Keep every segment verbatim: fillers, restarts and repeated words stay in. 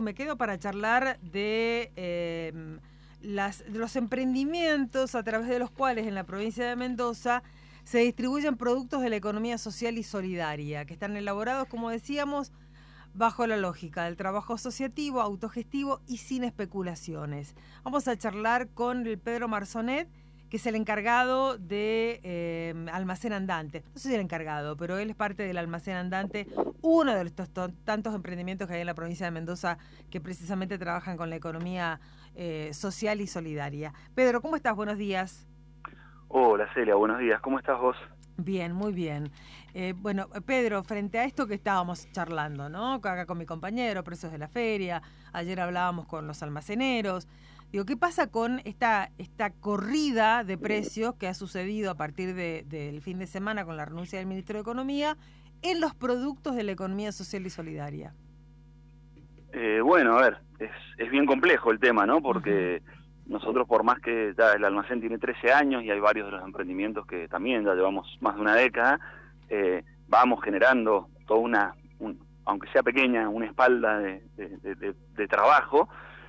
me quedo para charlar de, eh, las, de los emprendimientos a través de los cuales en la provincia de Mendoza se distribuyen productos de la economía social y solidaria, que están elaborados, como decíamos, bajo la lógica del trabajo asociativo, autogestivo y sin especulaciones. Vamos a charlar con el Pedro Marzonet, que es el encargado de eh, Almacén Andante. No sé si el encargado, pero él es parte del Almacén Andante, uno de estos tantos emprendimientos que hay en la provincia de Mendoza que precisamente trabajan con la economía eh, social y solidaria. Pedro, ¿cómo estás? Buenos días. Hola Celia, buenos días. ¿Cómo estás vos? Bien, muy bien. Eh, bueno, Pedro, frente a esto que estábamos charlando, ¿no? Acá con mi compañero, precios de la feria, ayer hablábamos con los almaceneros. Digo, ¿qué pasa con esta, esta corrida de precios que ha sucedido a partir de, del fin de semana con la renuncia del ministro de Economía en los productos de la economía social y solidaria? Eh, bueno, a ver, es, es bien complejo el tema, ¿no? Porque uh-huh. nosotros, por más que ya el almacén tiene trece años y hay varios de los emprendimientos que también ya llevamos más de una década, eh, vamos generando toda una, un, aunque sea pequeña, una espalda de, de, de, de, de trabajo,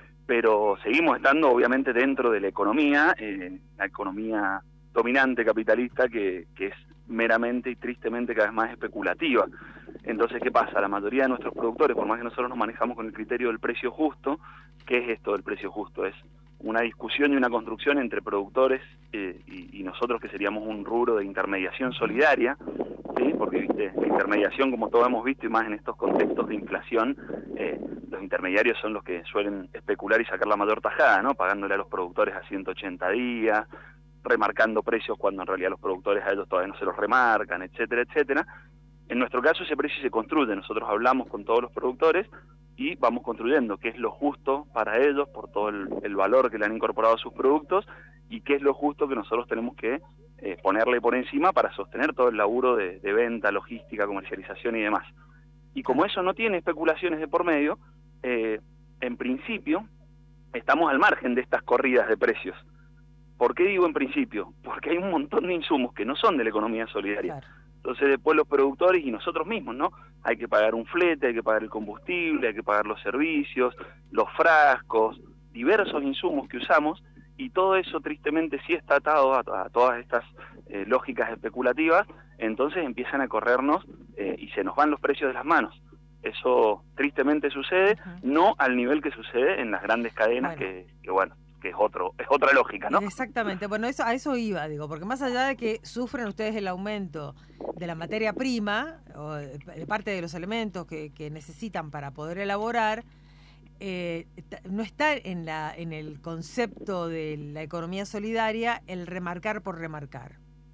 pero seguimos estando obviamente dentro de la economía, eh, la economía dominante capitalista que, que es meramente y tristemente cada vez más especulativa. Entonces, ¿qué pasa? La mayoría de nuestros productores, por más que nosotros nos manejamos con el criterio del precio justo, ¿qué es esto del precio justo? Es una discusión y una construcción entre productores eh, y, y nosotros, que seríamos un rubro de intermediación solidaria, ¿sí? Porque, viste, la intermediación, como todos hemos visto, y más en estos contextos de inflación, eh, los intermediarios son los que suelen especular y sacar la mayor tajada, ¿no? Pagándole a los productores a ciento ochenta días, remarcando precios cuando en realidad los productores a ellos todavía no se los remarcan, etcétera, etcétera. En nuestro caso ese precio se construye, nosotros hablamos con todos los productores y vamos construyendo qué es lo justo para ellos por todo el, el valor que le han incorporado a sus productos y qué es lo justo que nosotros tenemos que eh, ponerle por encima para sostener todo el laburo de, de venta, logística, comercialización y demás. Y como eso no tiene especulaciones de por medio, eh, en principio estamos al margen de estas corridas de precios. ¿Por qué digo en principio? Porque hay un montón de insumos que no son de la economía solidaria. Claro. Entonces después los productores y nosotros mismos, ¿no? Hay que pagar un flete, hay que pagar el combustible, hay que pagar los servicios, los frascos, diversos insumos que usamos, y todo eso tristemente sí está atado a, a todas estas eh, lógicas especulativas. Entonces empiezan a corrernos eh, y se nos van los precios de las manos. Eso tristemente sucede, uh-huh. no al nivel que sucede en las grandes cadenas, bueno. que, que bueno, que es otro es otra lógica, ¿no? Exactamente, bueno, eso a eso iba, digo, porque más allá de que sufren ustedes el aumento de la materia prima, o de parte de los elementos que, que necesitan para poder elaborar, eh, no está en la en el concepto de la economía solidaria el remarcar por remarcar.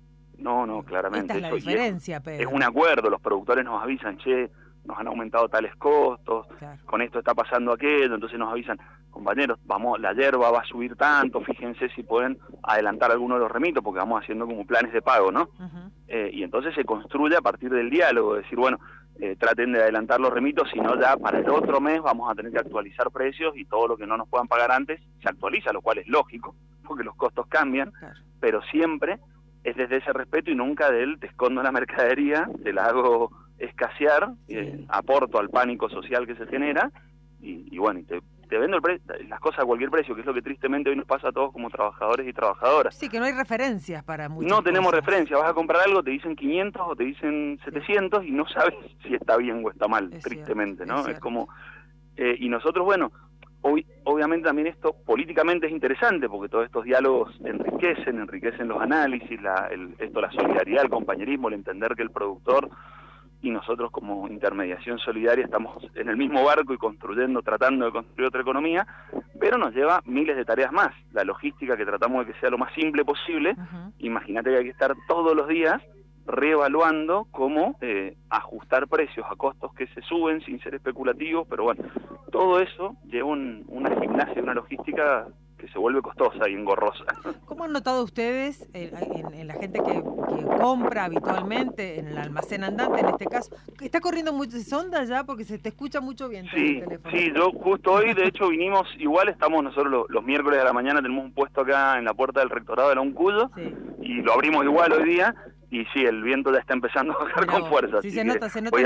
No, no, claramente. Esta es la eso, diferencia, es, Pedro. Es un acuerdo, los productores nos avisan, che, nos han aumentado tales costos, claro. con esto está pasando aquello, entonces nos avisan, compañeros, vamos, la hierba va a subir tanto, fíjense si pueden adelantar alguno de los remitos, porque vamos haciendo como planes de pago, ¿no? Uh-huh. Eh, y entonces se construye a partir del diálogo, decir, bueno, eh, traten de adelantar los remitos, si no ya para el otro mes vamos a tener que actualizar precios y todo lo que no nos puedan pagar antes se actualiza, lo cual es lógico, porque los costos cambian, claro. pero siempre es desde ese respeto y nunca del te escondo la mercadería, te la hago escasear, sí. eh, aporto al pánico social que se genera y, y bueno, y te, te vendo el pre- las cosas a cualquier precio, que es lo que tristemente hoy nos pasa a todos como trabajadores y trabajadoras. Sí, que no hay referencias para muchas No tenemos cosas. referencias, vas a comprar algo, te dicen quinientos o te dicen setecientos sí. y no sabes si está bien o está mal, es tristemente, cierto, ¿no? Es, es como eh, y nosotros, bueno, ob- obviamente también esto políticamente es interesante porque todos estos diálogos enriquecen, enriquecen los análisis, la, el, esto, la solidaridad, el compañerismo, el entender que el productor y nosotros como intermediación solidaria estamos en el mismo barco y construyendo, tratando de construir otra economía, pero nos lleva miles de tareas más. La logística, que tratamos de que sea lo más simple posible, uh-huh. imagínate que hay que estar todos los días reevaluando cómo eh, ajustar precios a costos que se suben sin ser especulativos, pero bueno, todo eso lleva un, una gimnasia, una logística que se vuelve costosa y engorrosa. ¿Cómo han notado ustedes en, en, en la gente que, que compra habitualmente en el almacén andante, en este caso? ¿Está corriendo mucho sonda ya? Porque se te escucha mucho bien sí, el teléfono. Sí, yo justo hoy, de hecho, vinimos, igual estamos nosotros los, los miércoles de la mañana, tenemos un puesto acá en la puerta del rectorado de la Uncuyo, sí. y lo abrimos igual hoy día, y sí, el viento ya está empezando a bajar con fuerza. Sí, así se que nota, se nota en, a... el,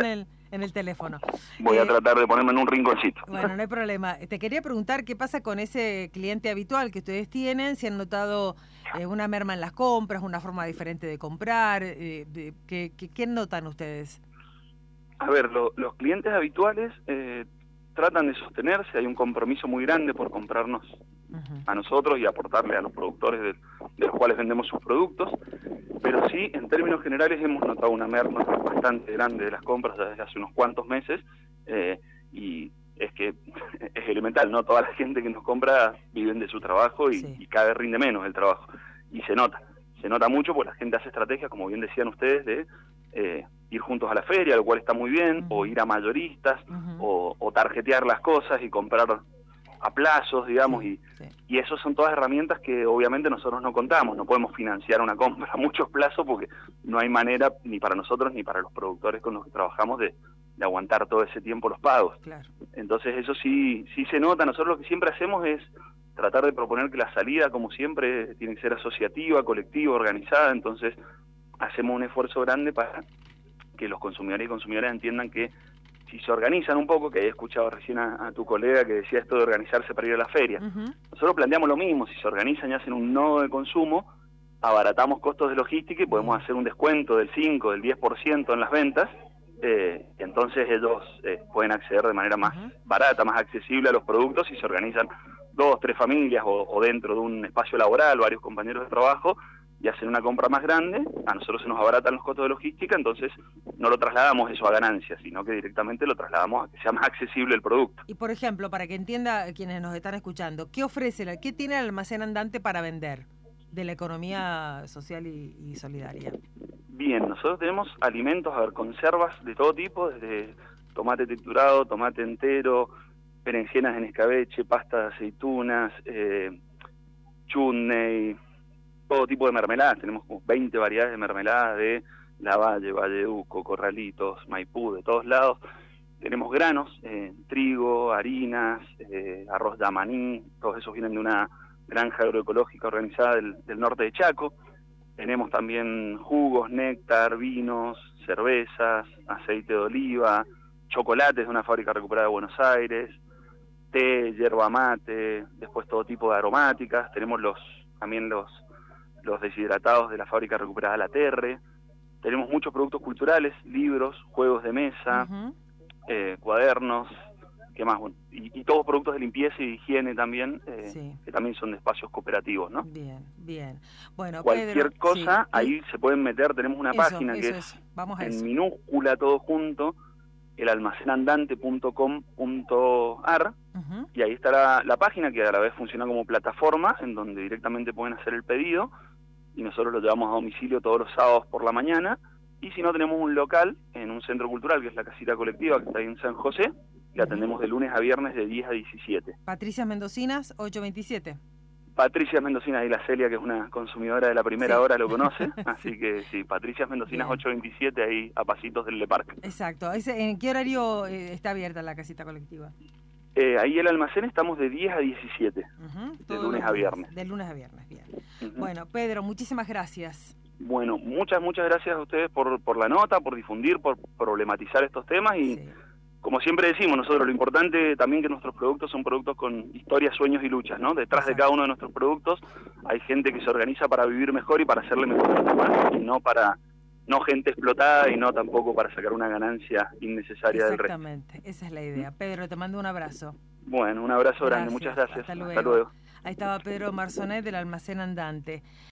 en el teléfono. Voy eh, a tratar de ponerme en un rinconcito. Bueno, no hay problema. Te quería preguntar qué pasa con ese cliente habitual que ustedes tienen, si han notado eh, una merma en las compras, una forma diferente de comprar, eh, de, ¿qué, qué, ¿qué notan ustedes? A ver, lo, los clientes habituales eh, tratan de sostenerse, hay un compromiso muy grande por comprarnos uh-huh. a nosotros y aportarle a los productores de, de los cuales vendemos sus productos, pero sí, en términos generales hemos notado una merma bastante grande de las compras desde hace unos cuantos meses, eh, y es que es elemental, ¿no? Toda la gente que nos compra viven de su trabajo y, sí. y cada vez rinde menos el trabajo, y se nota, se nota mucho porque la gente hace estrategias, como bien decían ustedes, de eh, ir juntos a la feria, lo cual está muy bien, uh-huh. o ir a mayoristas, uh-huh. o, o tarjetear las cosas y comprar a plazos, digamos, sí, y, sí. y eso son todas herramientas que obviamente nosotros no contamos, no podemos financiar una compra a muchos plazos porque no hay manera ni para nosotros ni para los productores con los que trabajamos de, de aguantar todo ese tiempo los pagos. Claro. Entonces eso sí, sí se nota. Nosotros lo que siempre hacemos es tratar de proponer que la salida, como siempre, tiene que ser asociativa, colectiva, organizada, entonces hacemos un esfuerzo grande para que los consumidores y consumidoras entiendan que si se organizan un poco, que he escuchado recién a, a tu colega que decía esto de organizarse para ir a la feria, uh-huh. nosotros planteamos lo mismo, si se organizan y hacen un nodo de consumo, abaratamos costos de logística y podemos hacer un descuento del cinco, del diez por ciento en las ventas, eh, y entonces ellos eh, pueden acceder de manera más uh-huh. barata, más accesible a los productos y se organizan dos, tres familias o, o dentro de un espacio laboral, varios compañeros de trabajo, y hacen una compra más grande, a nosotros se nos abaratan los costos de logística, entonces no lo trasladamos eso a ganancias, sino que directamente lo trasladamos a que sea más accesible el producto. Y por ejemplo, para que entienda quienes nos están escuchando, ¿qué ofrece, la, qué tiene el almacén andante para vender de la economía social y, y solidaria? Bien, nosotros tenemos alimentos, a ver, conservas de todo tipo, desde tomate triturado, tomate entero, berenjenas en escabeche, pasta de aceitunas, eh, chutney, todo tipo de mermeladas, tenemos como veinte variedades de mermeladas de Lavalle, Valleduco, Corralitos, Maipú, de todos lados. Tenemos granos, eh, trigo, harinas, eh, arroz de maní, todos esos vienen de una granja agroecológica organizada del, del norte de Chaco. Tenemos también jugos, néctar, vinos, cervezas, aceite de oliva, chocolates de una fábrica recuperada de Buenos Aires, té, yerba mate, después todo tipo de aromáticas. Tenemos los también los los deshidratados de la fábrica recuperada La Terre, tenemos muchos productos culturales, libros, juegos de mesa, uh-huh. eh, cuadernos, ¿qué más? Bueno, y, y todos productos de limpieza y de higiene también, eh, sí. que también son de espacios cooperativos, ¿no? Bien, bien. Bueno, cualquier Pedro, cosa, sí. ahí se pueden meter, tenemos una eso, página eso, que eso. es Vamos a en eso. minúscula todo junto, el almacén andante punto com punto a r, uh-huh. y ahí está la, la página que a la vez funciona como plataforma en donde directamente pueden hacer el pedido y nosotros lo llevamos a domicilio todos los sábados por la mañana, y si no tenemos un local en un centro cultural que es la Casita Colectiva que está ahí en San José, que atendemos de lunes a viernes de diez a diecisiete. Patricias Mendocinas, ocho veintisiete. Patricias Mendocinas, y la Celia, que es una consumidora de la primera sí. hora, lo conoce, así que sí, Patricias Mendocinas Bien. ocho veintisiete, ahí a pasitos del Le Parc. Exacto. ¿En qué horario eh, está abierta la Casita Colectiva? Eh, ahí el almacén estamos de diez a diecisiete, uh-huh. de lunes, lunes a viernes. De lunes a viernes, bien. Uh-huh. Bueno, Pedro, muchísimas gracias. Bueno, muchas, muchas gracias a ustedes por, por la nota, por difundir, por problematizar estos temas y... Sí. Como siempre decimos nosotros, lo importante también que nuestros productos son productos con historias, sueños y luchas, ¿no? Detrás Exacto. de cada uno de nuestros productos hay gente que se organiza para vivir mejor y para hacerle mejor a los demás, y no para no gente explotada y no tampoco para sacar una ganancia innecesaria del resto. Exactamente, esa es la idea. Pedro, te mando un abrazo. Bueno, un abrazo gracias. grande, muchas gracias. Hasta luego. Hasta luego. Ahí estaba Pedro Marzonet del Almacén Andante.